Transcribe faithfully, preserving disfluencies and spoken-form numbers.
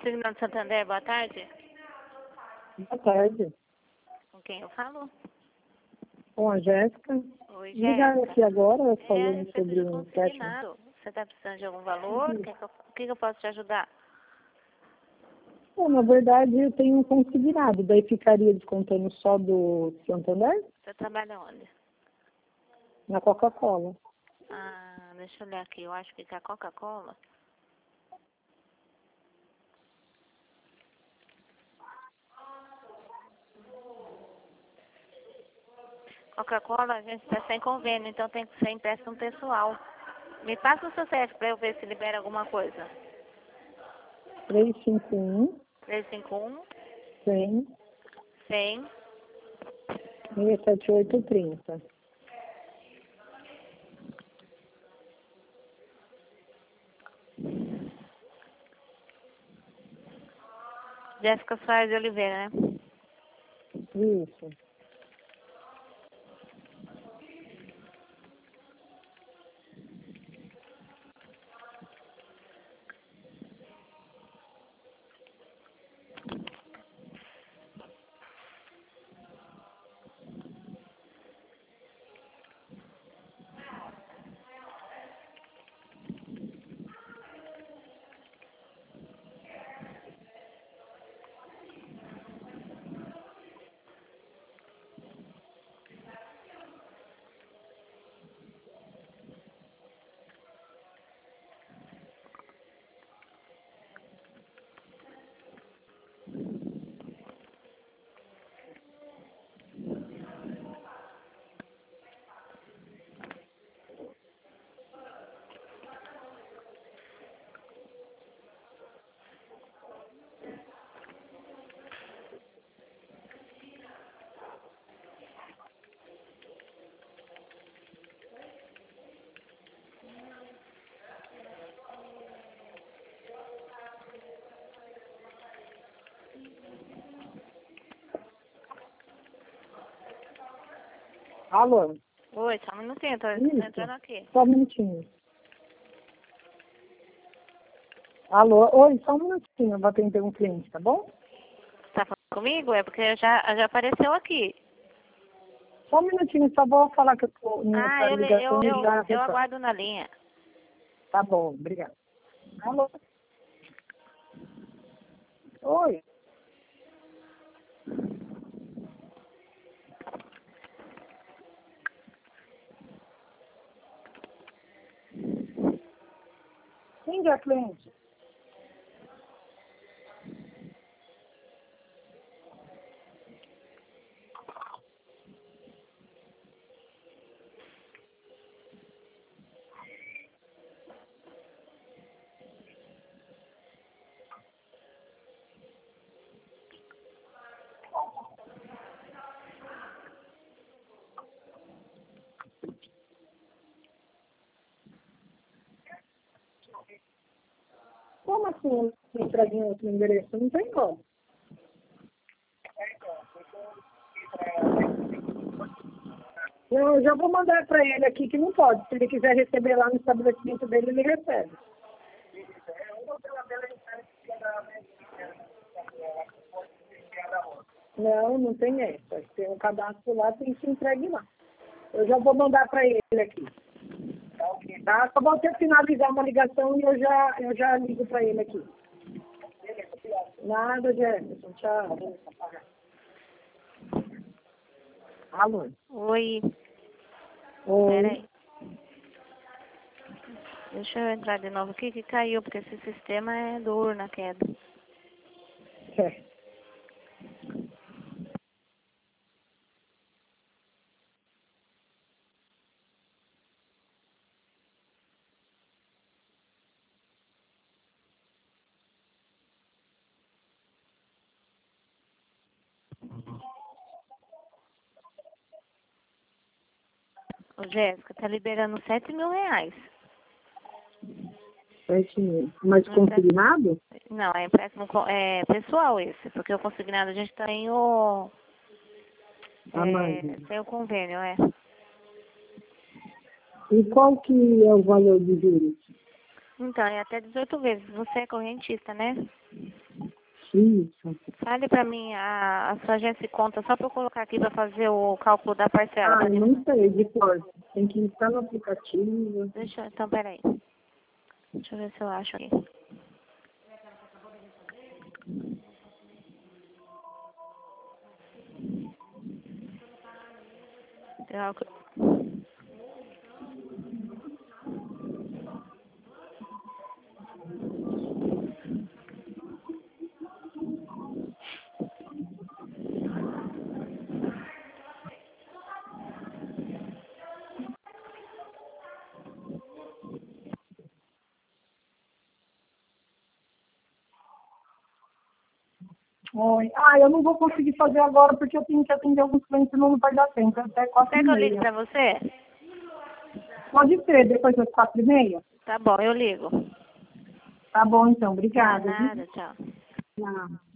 Consignado Santander, boa tarde. Boa tarde. Com quem eu falo? Com a Jéssica. Oi, Ligaram Jéssica. aqui agora É, falando respeito sobre de um empréstimo. consignado. Você está precisando de algum valor? O Uhum. que, que, eu- o que que eu posso te ajudar? Bom, na verdade, eu tenho um consignado. Daí ficaria descontando só do Santander? Você trabalha onde? Na Coca-Cola. Ah, deixa eu olhar aqui. Eu acho que com a Coca-Cola. Coca-Cola a gente está sem convênio, então tem que ser empréstimo pessoal. Me passa o seu C E P para eu ver se libera alguma coisa. três cinco um, três cinco um, cem, cem. seis sete oito três zero. Jéssica Soares de Oliveira, né? Isso. Alô? Oi, só um minutinho, tô Isso. entrando aqui. Só um minutinho. Alô? Oi, só um minutinho. Eu vou atender um cliente, tá bom? Tá falando comigo? É porque já, já apareceu aqui. Só um minutinho, só vou falar que eu tô em Ah, outra eu, le- ligação eu, e eu, já eu retorno. aguardo na linha. Tá bom, obrigada. Alô? Oi. Quem é cliente? Como assim entrar em outro endereço? Não tem como. Eu já vou mandar para ele aqui que não pode. Se ele quiser receber lá no estabelecimento dele, ele recebe. Não, não tem essa. Tem um cadastro lá, tem que entregue lá. Eu já vou mandar para ele aqui. Tá? Só vou ter que finalizar uma ligação e eu já, eu já ligo para ele aqui. Nada, Jefferson. Tchau. Alô? Oi, Oi. peraí. Deixa eu entrar de novo aqui que caiu, porque esse sistema é duro na queda. É. Ô, Jéssica, tá liberando sete mil reais. Sete mil. Mas Um empréstimo- consignado? Não, é empréstimo co- é, pessoal esse, porque o consignado a gente tem o... A mais. É, tem o convênio, é. E qual que é o valor de juros? Então, é até dezoito vezes. Você é correntista, né? Isso. Fale pra mim a, a sua agência de conta, só pra eu colocar aqui pra fazer o cálculo da parcela. Ah, Pra eu não sei, de cor. Tem que estar no aplicativo. Deixa eu, então, peraí. Deixa eu ver se eu acho aqui. Eu- Oi. Ah, eu não vou conseguir fazer agora porque eu tenho que atender alguns clientes, senão não vai dar tempo. Até quatro Quer e que eu ligue meia. pra você? Pode ser, depois das quatro e meia? Tá bom, eu ligo. Tá bom, então. Tá, Obrigada. viu? nada, tchau. Tchau.